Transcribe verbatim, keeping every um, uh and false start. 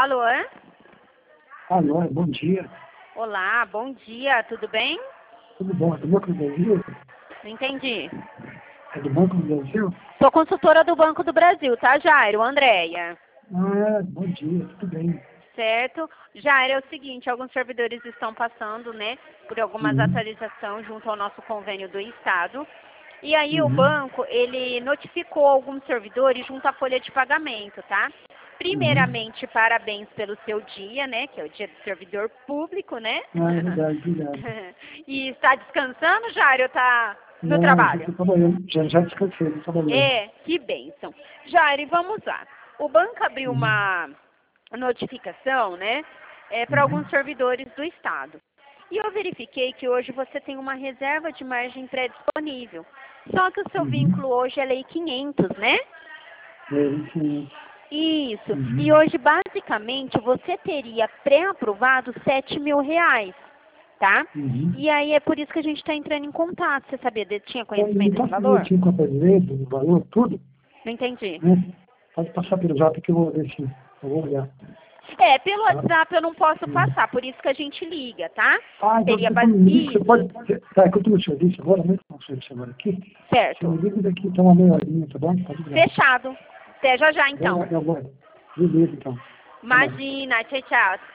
Alô? Alô, bom dia. Olá, bom dia, tudo bem? Tudo bom? É do Banco do Brasil? Não entendi. É do Banco do Brasil? Sou consultora do Banco do Brasil, tá, Jairo? Andréia. Ah, bom dia, tudo bem. Certo. Jairo, é o seguinte, alguns servidores estão passando, né, por algumas Uhum. atualizações junto ao nosso convênio do Estado. E aí o Uhum. banco, ele notificou alguns servidores junto à folha de pagamento, tá? Primeiramente, parabéns pelo seu dia, né, que é o dia do servidor público, né? Ah, é verdade, obrigado. E está descansando, Jairo, ou tá no Não, já trabalho? estou trabalhando, já, já descansei, estou trabalhando. É, que bênção. Jairo, e vamos lá. O banco abriu Uhum. uma notificação, né, é, para Uhum. alguns servidores do Estado. E eu verifiquei que hoje você tem uma reserva de margem pré-disponível. Só que o seu Uhum. vínculo hoje é lei quinhentos, né? É, isso. Isso. Uhum. E hoje, basicamente, você teria pré-aprovado sete mil reais, tá? Uhum. E aí é por isso que a gente está entrando em contato. Você sabia, de- tinha Então, me conhecimento desse passa valor? direitinho com a brasileira, o valor, tudo, Não entendi. né? Pode passar pelo zap que eu vou ver se eu vou olhar. É, pelo Tá? WhatsApp eu não posso Uhum. passar, por isso que a gente liga, tá? Ah, então Seria você base... me liga, você Isso, pode... Tá, que eu estou no serviço agora, né? Estou no serviço agora aqui. Você me certo. liga daqui, então, uma meia horinha, tá bom? Pode ligar. Fechado. Até já já, então. Eu, eu, eu, beleza, então. Tá bom. Imagina, tchau, tchau.